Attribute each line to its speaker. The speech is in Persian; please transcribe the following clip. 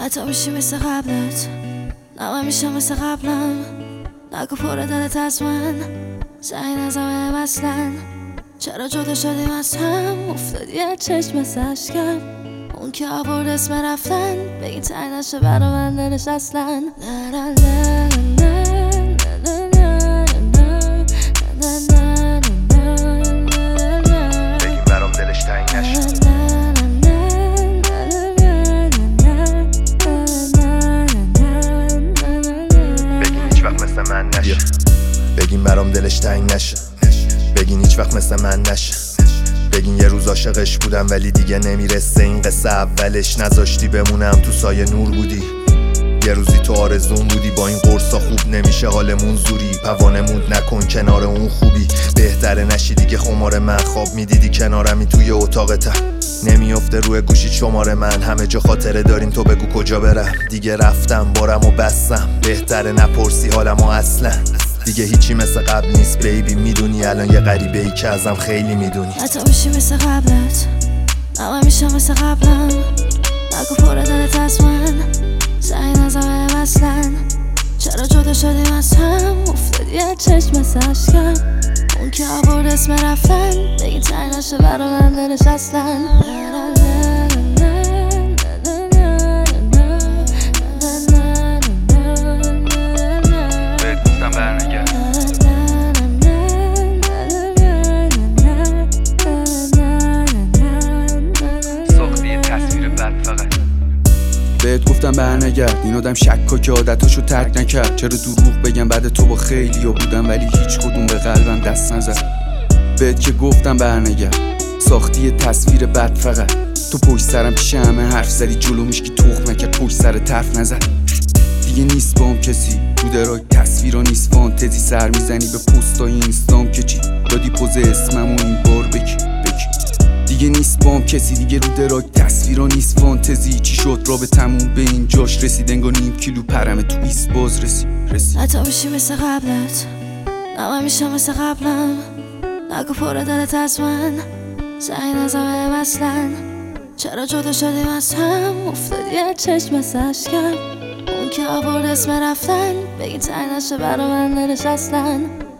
Speaker 1: حتی میشی مثل قبلت، نه من میشم مثل قبلم. نگو پر دلت از من، سعی نزمه اصلا. چرا جدا شدیم از هم، افتادی از چشم مثل اشکم. اون که آورد اسم رفتن، بگی تنگ نشه برا من دلش اصلا. نه نه نه
Speaker 2: بگیم برام دلش تنگ نشه. بگین برام دلش تنگ نشه. بگین هیچ وقت مثل من نشه. بگین یه روز عاشقش بودم ولی دیگه نمیرسه این قصه اولش. نذاشتی بمونم تو سایه نور بودی، یه روزی تو آرزون بودی. با این قرصا خوب نمیشه حالمون زوری. پوانمون نکن کنار اون خوبی. بهتره نشی دیگه خمار من. خواب میدیدی کنارمی توی اتاقتم. نمیافته روی گوشی شماره من. همه جا خاطره داریم تو بگو کجا برم. دیگه رفتم بارمو بستم. بهتره نپرسی حالمو اصلا. دیگه هیچی مثل قبل نیست بیبی. میدونی الان یه غریبه ای که ازم خیلی میدونی.
Speaker 1: حتی میشی مثل قبلت، نه من میشم مثل قبلم. نگو پر دلت از من، سعی نزمه اصلا. چرا جدا شدیم از هم، افتادی از چشم مثل اشکم. اون که آورد اسم رفتن، بگی تنگ نشه برا من دلش اصلا.
Speaker 3: بهت گفتم برنگرد، این آدم شکا که عادتاشو ترک نکرد. چرا دروغ بگم بعد تو با خیلی ها بودم ولی هیچ کدوم به قلبم دست نزد. بهت که گفتم برنگرد، ساختی یه تصویر بد فقط. تو پشت سرم پیش همه حرف زدی، جلو میشکی تخم نکرد پشت سر طرف نزد. دیگه نیست با هم کسی رو درای تصویرا نیست فانتزی. سر میزنی به پستای اینستام که چی دادی پوز اسمم و این بار بکی. دیگه نیست با هم کسی دیگه رو درای تصویرا نیست فانتزی. چی شد را به تموم به این جاش رسید، انگار نیم کیلو پرمه تو ایست باز رسید.
Speaker 1: حتی میشی مثل قبلت، نه من میشم مثل قبلم. نگو پر دلت از من، سعی نزمه اصلا. چرا جدا شدیم از هم، افتادی از چشم مثل اشکم. اون که آورد اسم رفتن، بگی تنگ نشه برا من دلش اصلا.